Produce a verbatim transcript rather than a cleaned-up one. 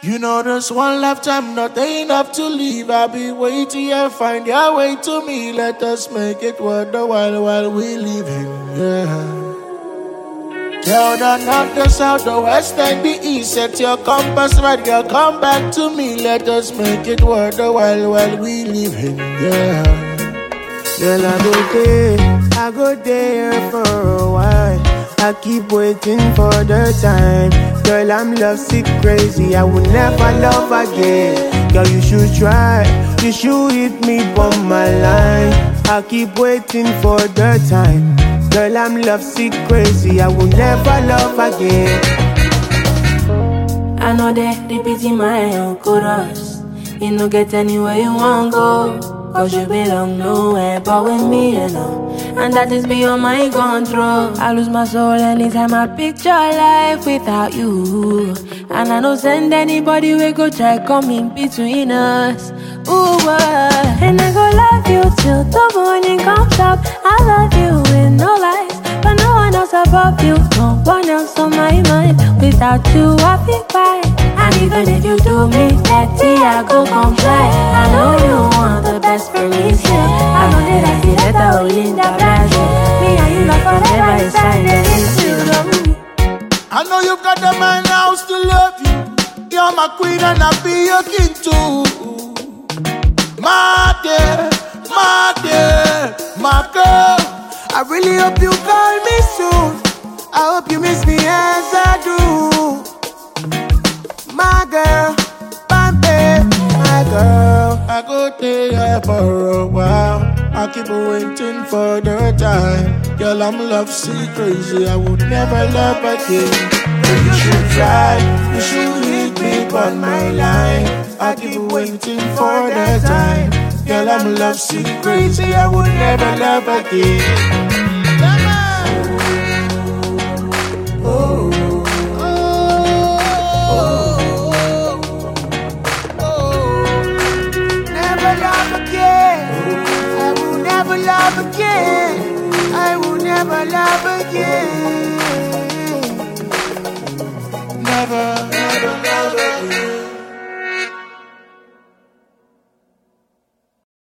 You know there's one lifetime, not enough to leave. I'll be waiting and find your way to me. Let us make it worth the while while we living, yeah. Tell the north, the south, the west and the east. Set your compass right, girl, come back to me. Let us make it worth the while while we living, yeah. Girl, I go there, I go there for a while. I keep waiting for the time. Girl, I'm lovesick, crazy, I will never love again. Girl, you should try, you should hit me on my line. I keep waiting for the time. Girl, I'm lovesick, crazy, I will never love again. I know that repeating my own chorus. You no get anywhere you want go, cause you belong nowhere but with me, you know. And that is beyond my control. I lose my soul anytime I picture life without you. And I don't send anybody we go try come in between us. Ooh, uh, and I go love you till the morning comes up. I love you with no lies, but no one else above you, no one else on my mind. Without you I feel quiet. And even if you do me dirty, I go comply. I know you want the best for me still. I know that I see that I will in the Brazil. Me and you love forever inside and it's you love me. I know you got the man house to love you. You're my queen and I'll be your king too. My dear, my dear, my girl, I really hope you call me soon. I hope you miss me as I do. My girl, Bambi, my girl. I go there for a while. I keep waiting for the time. Girl, I'm lovesick, crazy, I would never love again. But you should try, you should hit me on my line. I keep waiting for the time. Girl, I'm lovesick, crazy, I would never love again. Oh. Love again, I will never love again.